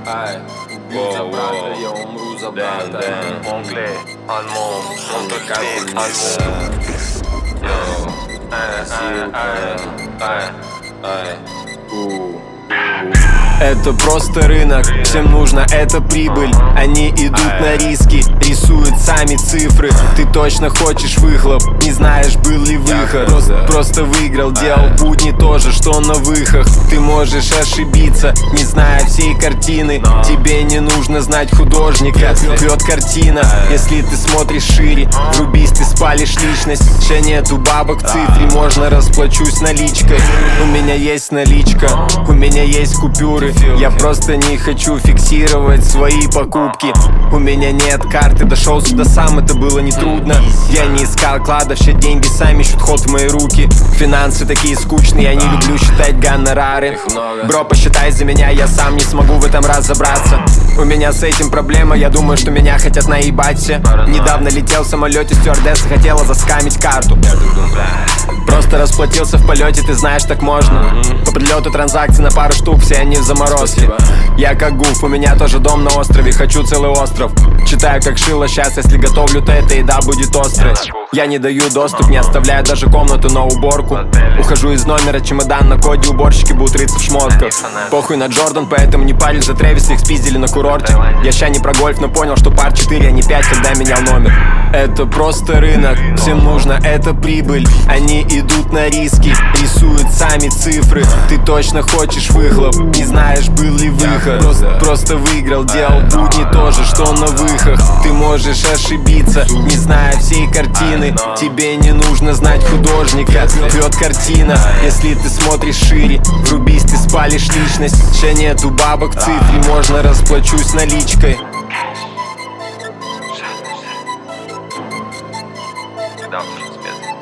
Ай, убью за брата, я умру за брата. Anglais, allemand, on peut speak allemand. Это просто рынок, всем нужно это прибыль. Они идут на риски, рисуют сами цифры. Ты точно хочешь выхлоп, не знаешь, был ли выход. Просто выиграл, делал будни то же, что на выхах. Ты можешь ошибиться, не зная всей картины. Тебе не нужно знать художника, бьет картина. Если ты смотришь шире, врубись, ты спалишь личность. Ще нету бабок в цифре, можно расплачусь наличкой. У меня есть наличка, у меня есть купюры. Я просто не хочу фиксировать свои покупки. У меня нет карты, дошел сюда сам, это было нетрудно. Я не искал кладов, все деньги сами ищут ход в мои руки. Финансы такие скучные, я не люблю считать гонорары. Бро, посчитай за меня, я сам не смогу в этом разобраться. У меня с этим проблема, я думаю, что меня хотят наебать все. Недавно летел в самолете, стюардесса хотела заскамить карту. Просто расплатился в полете, ты знаешь, так можно. По прилету транзакции на пару штук, все они в заморозке. Я как гуф, у меня тоже дом на острове, хочу целый остров. Читаю как шило сейчас, если готовлю, то эта еда будет острой. Я не даю доступ, не оставляю даже комнату на уборку. Ухожу из номера, чемодан на коде, уборщики будут рыться в шмотках. Похуй на Джордан, поэтому не парюсь за Трэвис, их спиздили на курорте. Я ща не про гольф, но понял, что пар 4, а не 5, когда менял номер. Это просто рынок, всем нужно это прибыль. Они идут на риски, рисуют сами цифры. Ты точно хочешь выхлоп, не знаешь, был ли выход. Просто выиграл, делал будни то же, что на выхах. Ты можешь ошибиться, не зная всей картины. Тебе не нужно знать художника, бьет картина. Если ты смотришь шире, врубись, ты спалишь личность. Ще нету бабок в цифре, можно расплачусь наличкой. Да, очень спец.